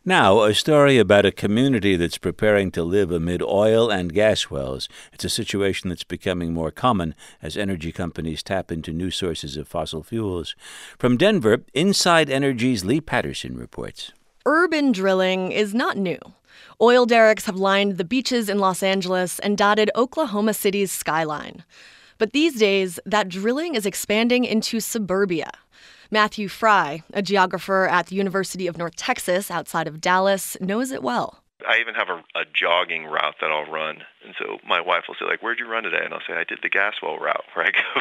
Now, a story about a community that's preparing to live amid oil and gas wells. It's a situation that's becoming more common as energy companies tap into new sources of fossil fuels. From Denver, Inside Energy's Lee Patterson reports. Urban drilling is not new. Oil derricks have lined the beaches in Los Angeles and dotted Oklahoma City's skyline. But these days, that drilling is expanding into suburbia. Matthew Fry, a geographer at the University of North Texas outside of Dallas, knows it well. I even have a jogging route that I'll run. And so my wife will say, where'd you run today? And I'll say, I did the gas well route, where I go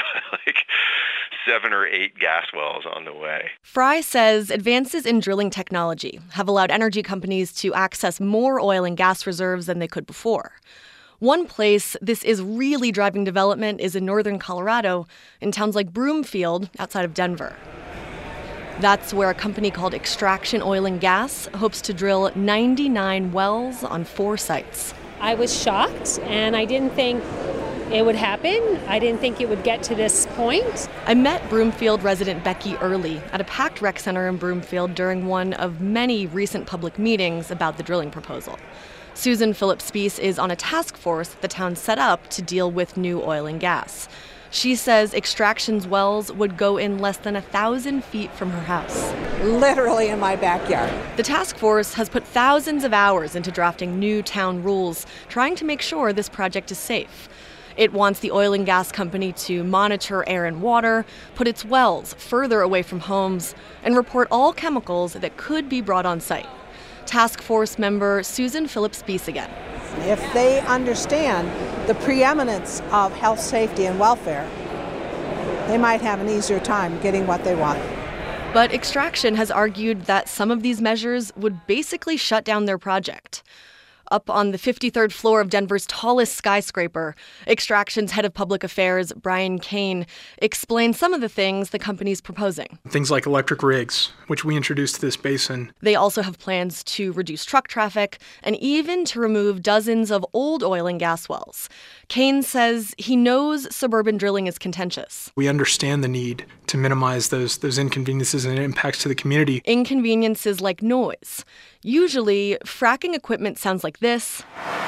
7 or 8 gas wells on the way. Fry says advances in drilling technology have allowed energy companies to access more oil and gas reserves than they could before. One place this is really driving development is in northern Colorado, in towns like Broomfield, outside of Denver. That's where a company called Extraction Oil and Gas hopes to drill 99 wells on 4 sites. I was shocked, and I didn't think it would happen. I didn't think it would get to this point. I met Broomfield resident Becky Early at a packed rec center in Broomfield during one of many recent public meetings about the drilling proposal. Susan Phillips-Spiess is on a task force the town set up to deal with new oil and gas. She says Extraction's wells would go in less than 1,000 feet from her house. Literally in my backyard. The task force has put thousands of hours into drafting new town rules, trying to make sure this project is safe. It wants the oil and gas company to monitor air and water, put its wells further away from homes, and report all chemicals that could be brought on site. Task force member Susan Phillips-Spiess again. If they understand the preeminence of health, safety, and welfare, they might have an easier time getting what they want. But Extraction has argued that some of these measures would basically shut down their project. Up on the 53rd floor of Denver's tallest skyscraper, Extraction's head of public affairs, Brian Kane, explained some of the things the company's proposing. Things like electric rigs, which we introduced to this basin. They also have plans to reduce truck traffic and even to remove dozens of old oil and gas wells. Kane says he knows suburban drilling is contentious. We understand the need to minimize those inconveniences and impacts to the community. Inconveniences like noise. Usually, fracking equipment sounds like this.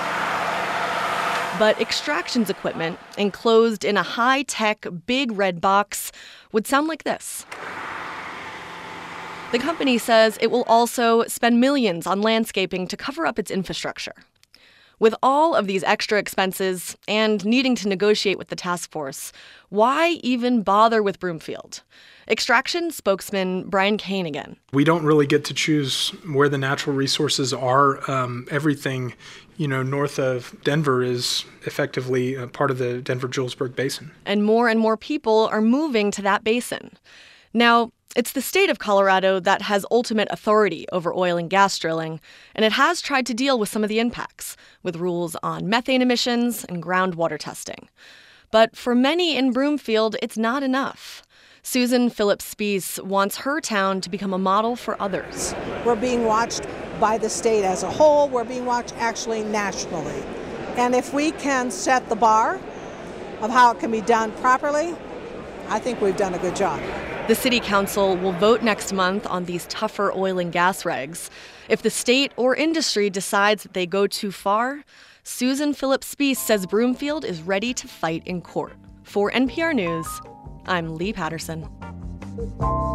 But Extraction's equipment, enclosed in a high-tech, big red box, would sound like this. The company says it will also spend millions on landscaping to cover up its infrastructure. With all of these extra expenses and needing to negotiate with the task force, why even bother with Broomfield? Extraction spokesman Brian Kane again. We don't really get to choose where the natural resources are. Everything, north of Denver is effectively a part of the Denver-Julesburg Basin. And more people are moving to that basin. Now, it's the state of Colorado that has ultimate authority over oil and gas drilling, and it has tried to deal with some of the impacts, with rules on methane emissions and groundwater testing. But for many in Broomfield, it's not enough. Susan Phillips-Spiess wants her town to become a model for others. We're being watched by the state as a whole. We're being watched actually nationally. And if we can set the bar of how it can be done properly, I think we've done a good job. The city council will vote next month on these tougher oil and gas regs. If the state or industry decides that they go too far, Susan Phillips-Spiess says Broomfield is ready to fight in court. For NPR News, I'm Lee Patterson.